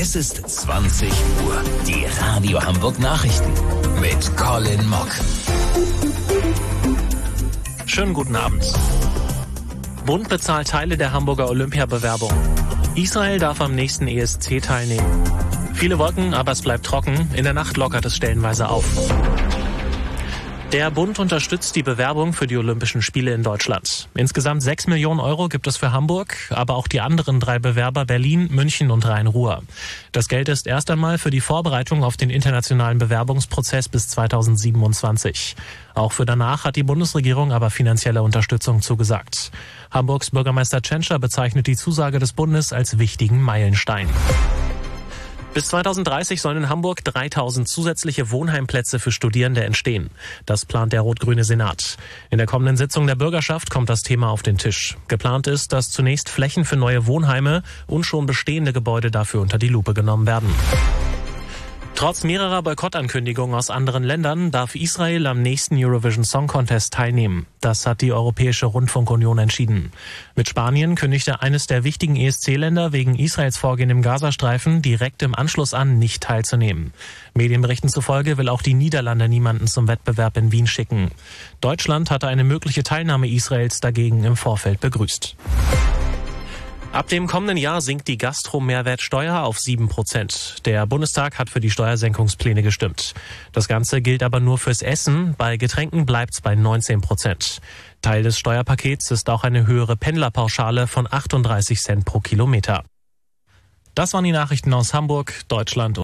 Es ist 20 Uhr. Die Radio Hamburg Nachrichten mit Colin Mock. Schönen guten Abend. Bund bezahlt Teile der Hamburger Olympiabewerbung. Israel darf am nächsten ESC teilnehmen. Viele Wolken, aber es bleibt trocken. In der Nacht lockert es stellenweise auf. Der Bund unterstützt die Bewerbung für die Olympischen Spiele in Deutschland. Insgesamt 6 Millionen Euro gibt es für Hamburg, aber auch die anderen 3 Bewerber Berlin, München und Rhein-Ruhr. Das Geld ist erst einmal für die Vorbereitung auf den internationalen Bewerbungsprozess bis 2027. Auch für danach hat die Bundesregierung aber finanzielle Unterstützung zugesagt. Hamburgs Bürgermeister Tschentscher bezeichnet die Zusage des Bundes als wichtigen Meilenstein. Bis 2030 sollen in Hamburg 3000 zusätzliche Wohnheimplätze für Studierende entstehen. Das plant der rot-grüne Senat. In der kommenden Sitzung der Bürgerschaft kommt das Thema auf den Tisch. Geplant ist, dass zunächst Flächen für neue Wohnheime und schon bestehende Gebäude dafür unter die Lupe genommen werden. Trotz mehrerer Boykottankündigungen aus anderen Ländern darf Israel am nächsten Eurovision Song Contest teilnehmen. Das hat die Europäische Rundfunkunion entschieden. Mit Spanien kündigte eines der wichtigen ESC-Länder wegen Israels Vorgehen im Gazastreifen direkt im Anschluss an, nicht teilzunehmen. Medienberichten zufolge will auch die Niederlande niemanden zum Wettbewerb in Wien schicken. Deutschland hatte eine mögliche Teilnahme Israels dagegen im Vorfeld begrüßt. Ab dem kommenden Jahr sinkt die Gastro-Mehrwertsteuer auf 7%. Der Bundestag hat für die Steuersenkungspläne gestimmt. Das Ganze gilt aber nur fürs Essen. Bei Getränken bleibt's bei 19%. Teil des Steuerpakets ist auch eine höhere Pendlerpauschale von 38 Cent pro Kilometer. Das waren die Nachrichten aus Hamburg, Deutschland.